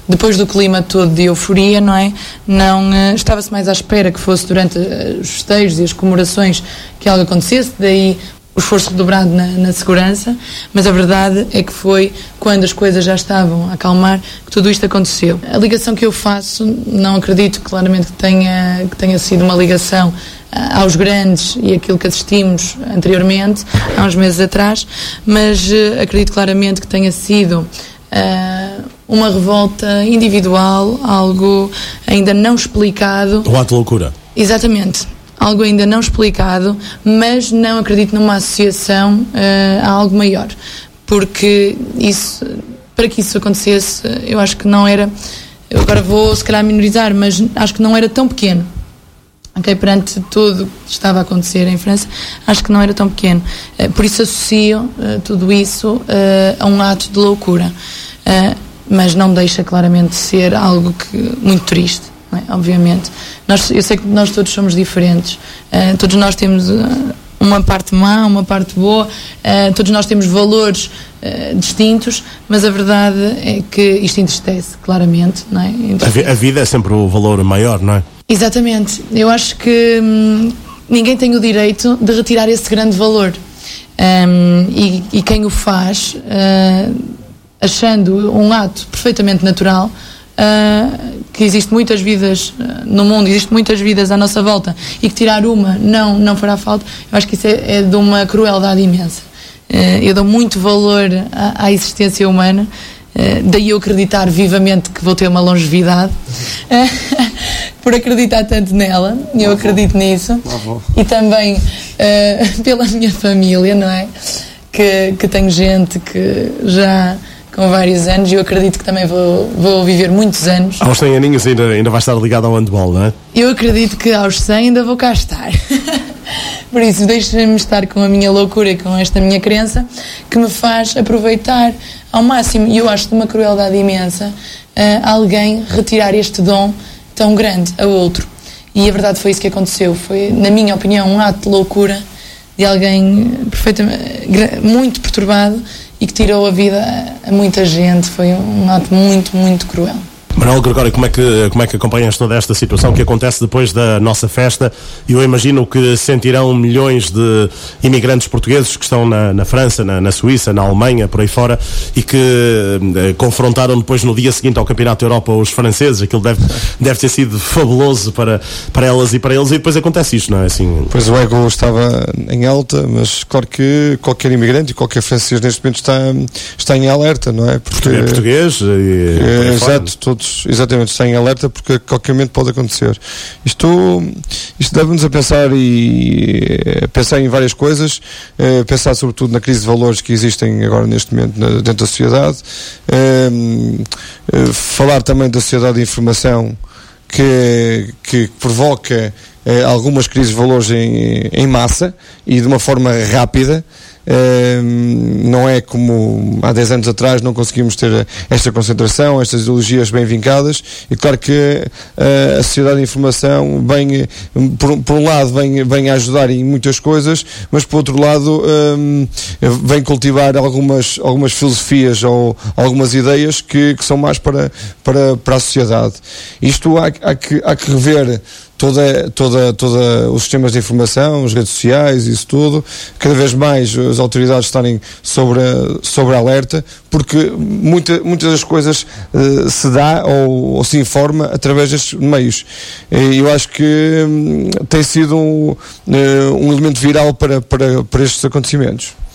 depois do clima todo de euforia, não é? Não estava-se mais à espera que fosse durante os festejos e as comemorações que algo acontecesse, daí o esforço redobrado na segurança, mas a verdade é que foi quando as coisas já estavam a acalmar que tudo isto aconteceu. A ligação que eu faço, não acredito claramente que tenha sido uma ligação aos grandes e aquilo que assistimos anteriormente, há uns meses atrás, mas acredito claramente que tenha sido uma revolta individual, algo ainda não explicado. Um ato de loucura. Exatamente. Algo ainda não explicado, mas não acredito numa associação a algo maior, porque para que isso acontecesse, eu acho que não era, eu agora vou se calhar minorizar, mas acho que não era tão pequeno, ok? Perante tudo que estava a acontecer em França, acho que não era tão pequeno, por isso associo tudo isso a um ato de loucura, mas não deixa claramente de ser algo muito triste. Não é? Obviamente, eu sei que nós todos somos diferentes, todos nós temos uma parte má, uma parte boa, todos nós temos valores distintos, mas a verdade é que isto entristece, claramente, não é? A vida é sempre o valor maior, não é? Exatamente, eu acho que ninguém tem o direito de retirar esse grande valor, e quem o faz, achando um ato perfeitamente natural, que existe muitas vidas no mundo, existe muitas vidas à nossa volta e que tirar uma não fará falta, eu acho que isso é de uma crueldade imensa. Eu dou muito valor à existência humana, daí eu acreditar vivamente que vou ter uma longevidade, por acreditar tanto nela, eu acredito nisso, e também pela minha família, não é? Que tenho gente que já com vários anos, e eu acredito que também vou viver muitos anos. Aos 100 aninhos ainda vai estar ligado ao handball, não é? Eu acredito que aos 100 ainda vou cá estar. Por isso, deixem-me estar com a minha loucura e com esta minha crença, que me faz aproveitar ao máximo. E eu acho de uma crueldade imensa alguém retirar este dom tão grande a outro. E a verdade foi isso que aconteceu. Foi, na minha opinião, um ato de loucura de alguém muito perturbado e que tirou a vida a muita gente. Foi um ato muito, muito cruel. Manuel Gregório, como é que acompanhas toda esta situação que acontece depois da nossa festa? Eu imagino que sentirão milhões de imigrantes portugueses que estão na França, na Suíça, na Alemanha, por aí fora, e que confrontaram depois no dia seguinte ao Campeonato da Europa os franceses. Aquilo deve ter sido fabuloso para elas e para eles, e depois acontece isto, não é assim? Pois o ego estava em alta, mas claro que qualquer imigrante e qualquer francês neste momento está em alerta, não é? Porque é português exato, todos exatamente estão em alerta, porque a qualquer momento pode acontecer. Isto deve-nos a pensar em várias coisas, pensar sobretudo na crise de valores que existem agora neste momento dentro da sociedade, falar também da sociedade de informação que provoca algumas crises de valores em massa e de uma forma rápida. Não é como há 10 anos atrás, não conseguimos ter esta concentração, estas ideologias bem vincadas, e claro que a sociedade de informação por um lado vem a ajudar em muitas coisas, mas por outro lado vem cultivar algumas filosofias ou algumas ideias que são mais para a sociedade. Isto há que rever toda os sistemas de informação, as redes sociais, isso tudo, cada vez mais as autoridades estarem sobre alerta, porque muitas das coisas se dá ou se informa através destes meios. Eu acho que tem sido um elemento viral para estes acontecimentos.